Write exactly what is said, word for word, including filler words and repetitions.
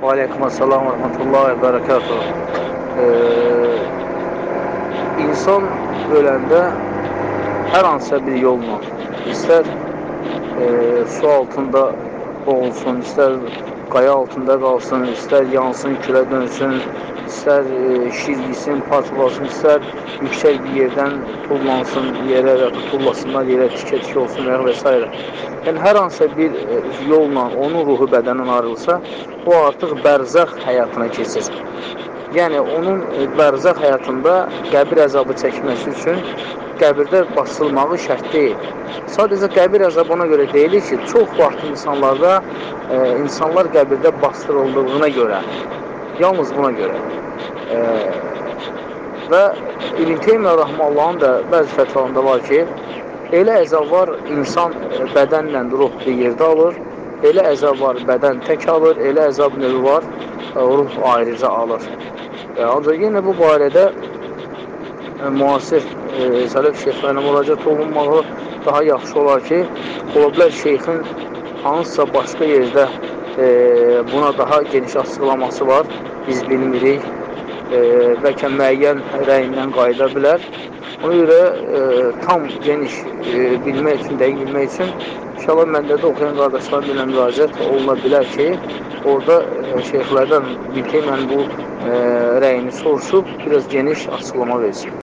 Aleykümselam və rəhmətullahi və bərəkatuhu. Ee, insan öləndə hər hansısa bir yolla, istər e, su altında boğulsun, istər qaya altında qalsın, istər yansın, külə dönsün, istər e, şirgisin, parçalasın, istər yüksək bir yerdən tullansın, yerə və tullasınlar, yerə tikə-tikə olsun və s. Yəni, hər hansısa bir e, yolla onun ruhu bədəndən ayrılsa, o artıq bərzəx həyatına keçir. Yəni, onun bərzəx həyatında qəbir əzabı çəkməsi üçün qəbirdə basılmağı şərt deyil. Sadəcə qəbir əzabı ona görə deyilir ki, çox vaxt insanlarda, e, insanlar qəbirdə bastırıldığına görə, yalnız buna görə. E, və İbn Teymiyyə Rəhməllahın da bəzi fətvalarında var ki, elə əzab var, insan bədənlə ruh bir yerdə alır, elə əzab var, bədən tək alır, elə əzab növü var, ruh ayrıca alır. E, ancaq yenə bu barədə e, müasir e, sələf şeyxlərinə müraciət olunmağı daha yaxşı olar ki, ola bilər şeyxin hansısa başqa yerdə e, buna daha geniş açıqlaması var, biz bilmirik, e, bəlkə müəyyən rəyindən qayıda bilər. Ona görə e, tam geniş e, bilmək üçün, dəqiq bilmək üçün İnşallah məndə də oxuyan qardaşlarım ilə müraciət oluna bilər ki, orada e, şeyxlərdən İbn Teymiyyanın bu e, rəyini soruşub, biraz geniş açıqlama versin.